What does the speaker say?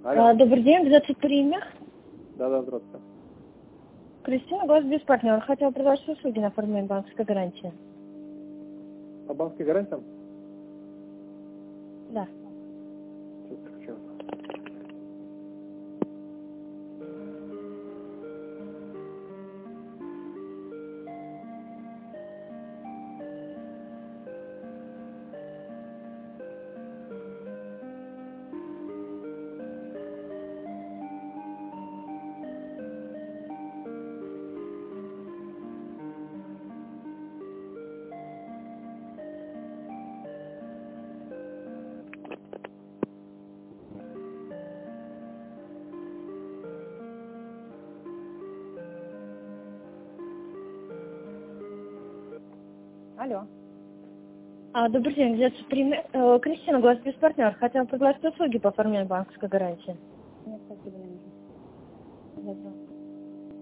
Алло. Добрый день, 23 Да, здравствуйте. Кристина, голос без партнера. Хотела предложить услуги на оформление банковской гарантии. По банковской гарантиям? Да. Сейчас подключаю. Алло. Добрый день, 23 Кристина, голос без партнера. Хотела предложить услуги по оформлению банковской гарантии. Нет, спасибо, не нужно. Добро.